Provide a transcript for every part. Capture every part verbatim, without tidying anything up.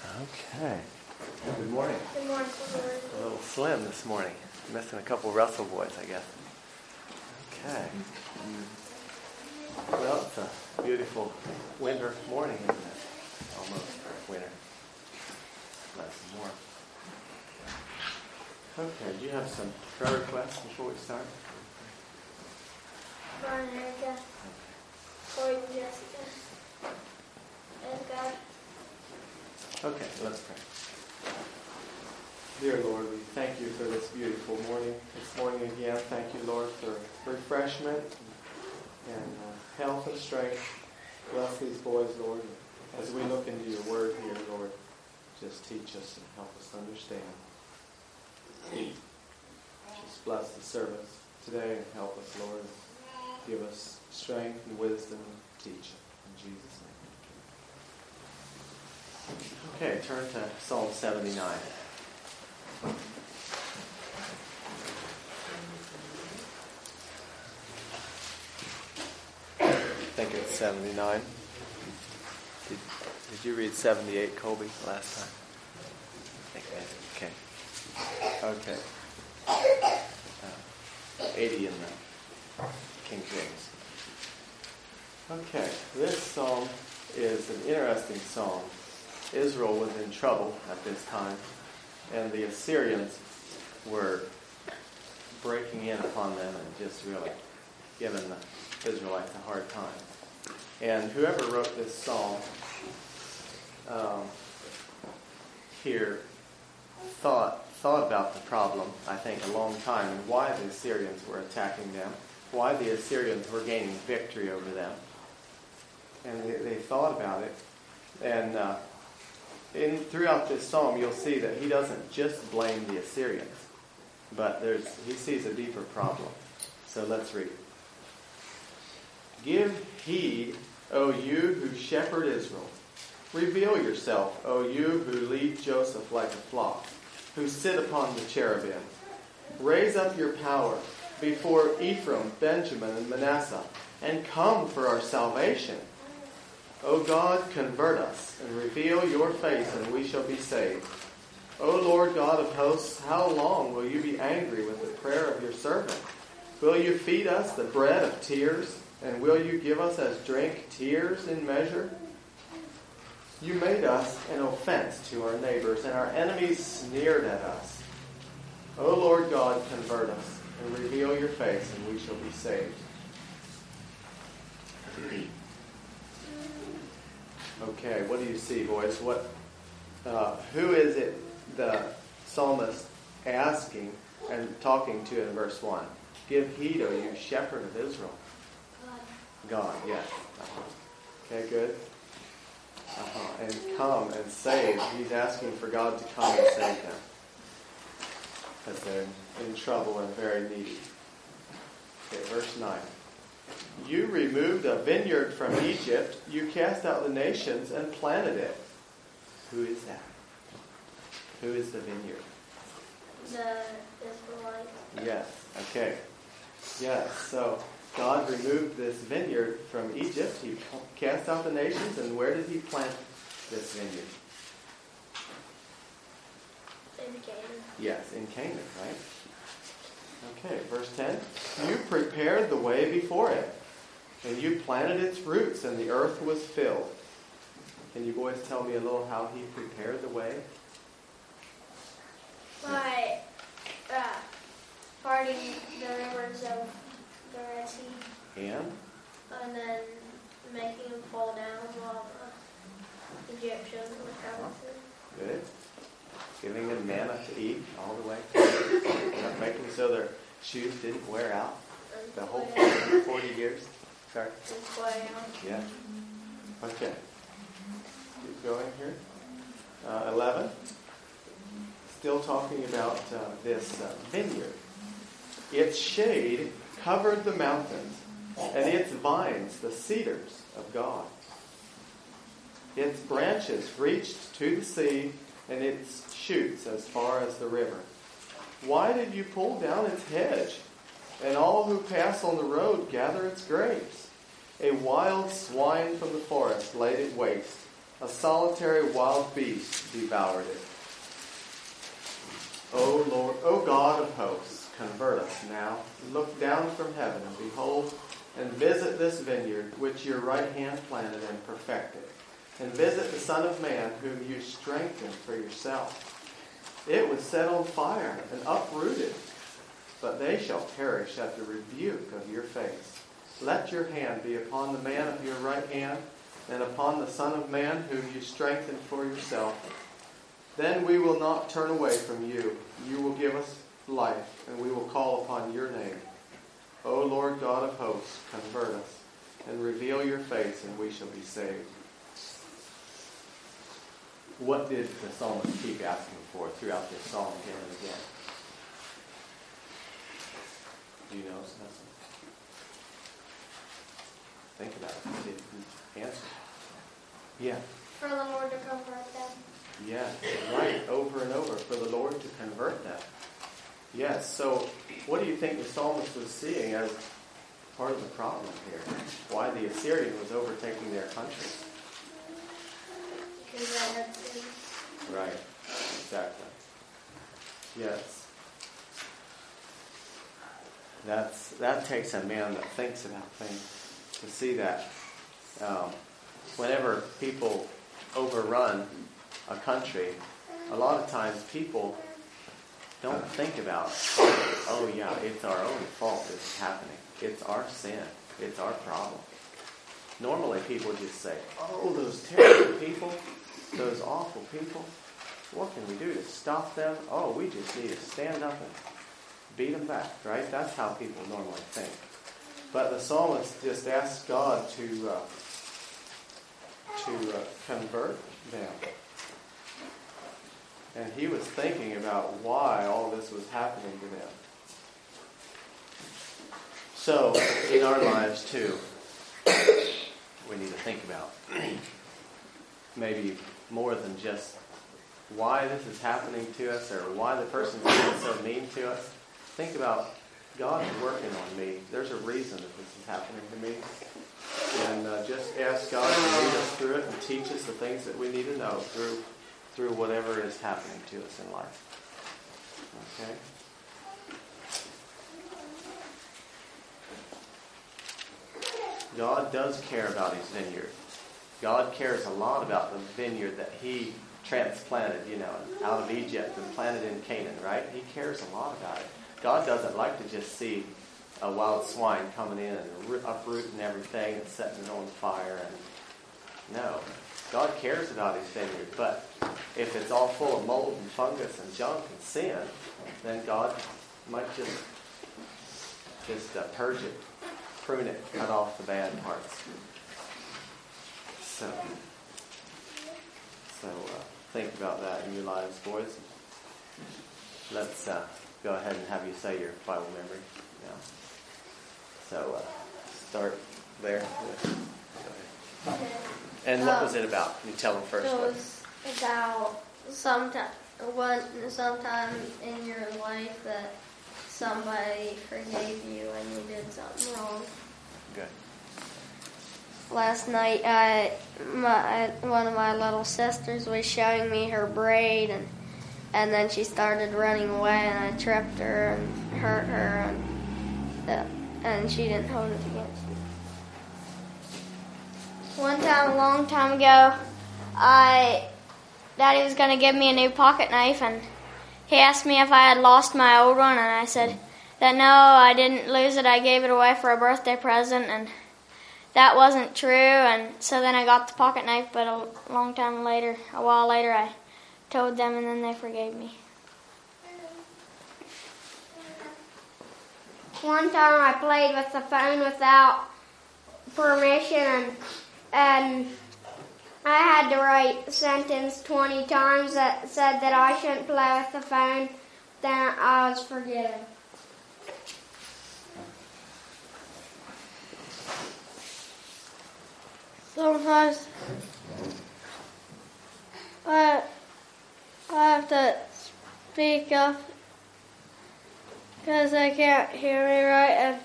Okay. Good morning. Good morning. A little slim this morning. Missing a couple Russell boys, I guess. Okay. Well, it's a beautiful winter morning, isn't it? Almost winter. Less and more. Okay, do you have some prayer requests before we start? Brian, Erica, Corey, and Jessica, and God. Okay, let's pray. Dear Lord, we thank you for this beautiful morning. This morning again, thank you, Lord, for refreshment and uh, health and strength. Bless these boys, Lord. As we look into your word here, Lord, just teach us and help us understand. Just bless the service today and help us, Lord. Give us strength and wisdom to teach it. In Jesus' name. Okay, turn to Psalm seventy-nine. I think it's seventy-nine. Did, did you read seventy-eight, Colby, last time? I think that's okay. Okay. Uh, eighty in the King James. Okay, this psalm is an interesting psalm. Israel was in trouble at this time, and the Assyrians were breaking in upon them and just really giving the Israelites a hard time. And whoever wrote this psalm um, here thought thought about the problem, I think, a long time, and why the Assyrians were attacking them, why the Assyrians were gaining victory over them. And they, they thought about it. And uh, in throughout this psalm, you'll see that he doesn't just blame the Assyrians, but there's he sees a deeper problem. So let's read. Give heed, O you who shepherd Israel. Reveal yourself, O you who lead Joseph like a flock, who sit upon the cherubim. Raise up your power before Ephraim, Benjamin, and Manasseh, and come for our salvation. O God, convert us, and reveal your face, and we shall be saved. O Lord God of hosts, how long will you be angry with the prayer of your servant? Will you feed us the bread of tears, and will you give us as drink tears in measure? You made us an offense to our neighbors, and our enemies sneered at us. O Lord God, convert us, and reveal your face, and we shall be saved. Okay, what do you see, boys? What? Uh, who is it the psalmist asking and talking to in verse one? Give heed, O you shepherd of Israel. God, God yes. Uh-huh. Okay, good. Uh-huh. And come and save. He's asking for God to come and save them, because they're in trouble and very needy. Okay, verse nine. You removed a vineyard from Egypt. You cast out the nations and planted it. Who is that? Who is the vineyard? The Israelites. Yes. Okay. Yes. So God removed this vineyard from Egypt. He cast out the nations, and where did he plant this vineyard? In Canaan. Yes, in Canaan, right? Okay, verse ten. You prepared the way before it, and you planted its roots, and the earth was filled. Can you boys tell me a little how he prepared the way? By uh, parting the rivers of the Red Sea. And? And then making them fall down while the Egyptians were traveling through. Good. Giving them manna to eat all the way. Making so their shoes didn't wear out the whole forty years. Sorry? Yeah. Okay. Keep going here. Uh, eleven. Still talking about uh, this uh, vineyard. Its shade covered the mountains, and its vines the cedars of God. Its branches reached to the sea, and its shoots as far as the river. Why did you pull down its hedge, and all who pass on the road gather its grapes? A wild swine from the forest laid it waste, A solitary wild beast devoured it. O Lord, O God of hosts, convert us now. Look down from heaven and behold, and visit this vineyard which your right hand planted and perfected. And visit the Son of Man whom you strengthened for yourself. It was set on fire and uprooted, but they shall perish at the rebuke of your face. Let your hand be upon the man of your right hand, and upon the Son of Man whom you strengthened for yourself. Then we will not turn away from you. You will give us life, and we will call upon your name. O Lord God of hosts, convert us, and reveal your face, and we shall be saved. What did the psalmist keep asking for throughout this psalm again and again? Do you know something? Think about it. Did you answer? Yeah. For the Lord to convert them. Yeah, right. Over and over. For the Lord to convert them. Yes. So, what do you think the psalmist was seeing as part of the problem here? Why the Assyrian was overtaking their country? Because they had sinned. Right. Exactly. Yes. That's that takes a man that thinks about things to see that. Um, whenever people overrun a country, a lot of times people don't think about, oh yeah, it's our own fault this is happening. It's our sin. It's our problem. Normally people just say, oh, those terrible people, those awful people, what can we do to stop them? Oh, we just need to stand up and beat them back, right? That's how people normally think. But the psalmist just asks God to uh, to uh, convert them. And he was thinking about why all this was happening to them. So, in our lives too, we need to think about maybe more than just why this is happening to us or why the person's being so mean to us. Think about, God's working on me. There's a reason that this is happening to me. And uh, just ask God to lead us through it and teach us the things that we need to know through through whatever is happening to us in life. Okay? God does care about his vineyard. God cares a lot about the vineyard that he transplanted, you know, out of Egypt and planted in Canaan, right? He cares a lot about it. God doesn't like to just see a wild swine coming in and uprooting everything and setting it on fire. And no, God cares about his vineyard. But if it's all full of mold and fungus and junk and sin, then God might just just uh, purge it, prune it, cut off the bad parts. So, so uh, think about that in your lives, boys. Let's uh, go ahead and have you say your Bible memory now. So, uh, start there. Go ahead. And what was it about? You tell them first. It was about sometime, one, sometime in your life that somebody forgave you and you did something wrong. Good. Last night, I, my one of my little sisters was showing me her braid, and and then she started running away, and I tripped her and hurt her, and uh, and she didn't hold it against me. One time, a long time ago, I Daddy was going to give me a new pocket knife, and he asked me if I had lost my old one, and I said that no, I didn't lose it. I gave it away for a birthday present, and that wasn't true. And so then I got the pocket knife, but a long time later, a while later, I told them, and then they forgave me. One time I played with the phone without permission, and, and I had to write a sentence twenty times that said that I shouldn't play with the phone. Then I was forgiven. Sometimes I, I have to speak up because they can't hear me right, and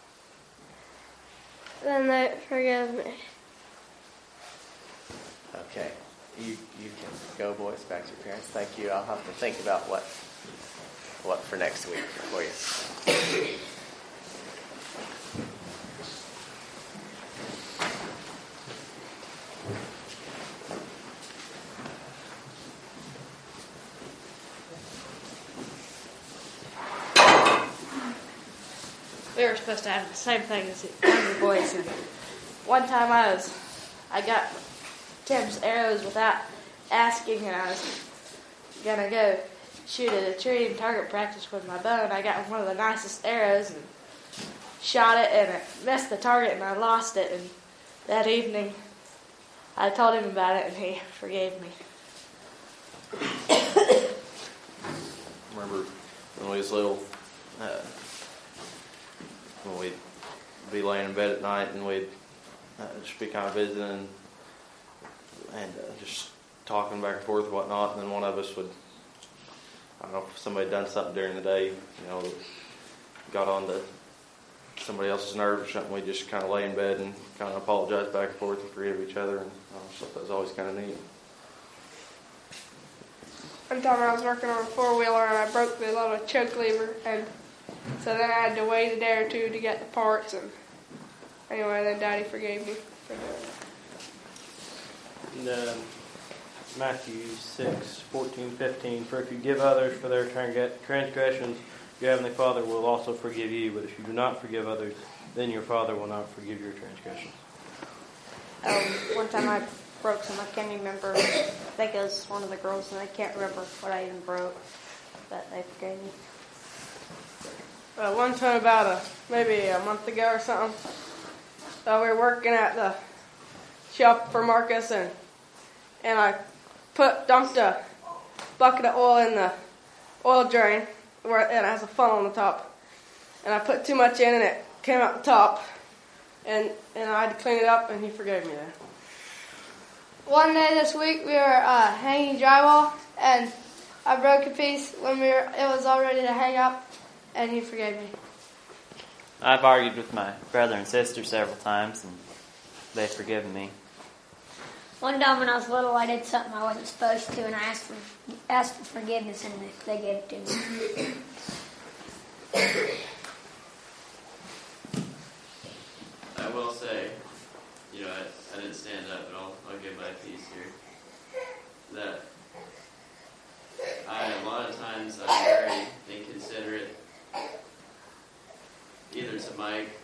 then they forgive me. Okay. You you can go, boys, back to your parents. Thank you. I'll have to think about what what for next week for you. We were supposed to have the same thing as the younger boys. And one time I was, I got Tim's arrows without asking, and I was gonna go shoot at a tree in target practice with my bow, and I got one of the nicest arrows and shot it, and it missed the target, and I lost it. And that evening, I told him about it, and he forgave me. Remember when we was little, uh, when we'd be laying in bed at night and we'd uh, just be kind of visiting and, and uh, just talking back and forth and whatnot, and then one of us would, I don't know, if somebody had done something during the day, you know, that got on to somebody else's nerves or something, we'd just kind of lay in bed and kind of apologize back and forth and forgive each other, and I thought that was always kind of neat. One time I was working on a four-wheeler and I broke the little choke lever, and so then I had to wait a day or two to get the parts, and anyway, then Daddy forgave me for doing it. And, uh, Matthew six, fourteen, fifteen, for if you give others for their transgressions, your heavenly Father will also forgive you, but if you do not forgive others, then your Father will not forgive your transgressions. Um, one time I broke some, I can't remember, I think it was one of the girls, and I can't remember what I even broke, but they forgave me. Uh, one time about a, maybe a month ago or something, uh, we were working at the shop for Marcus, and and I put dumped a bucket of oil in the oil drain, where it has a funnel on the top, and I put too much in and it came out the top, and, and I had to clean it up, and he forgave me there. One day this week we were uh, hanging drywall, and I broke a piece when we were, it was all ready to hang up, and he forgave me. I've argued with my brother and sister several times, and they've forgiven me. One time when I was little, I did something I wasn't supposed to, and I asked for asked for forgiveness, and they gave it to me. I will say, you know, I, I didn't stand up, but I'll, I'll give my piece here. That I, a lot of times I'm very inconsiderate, either to Mike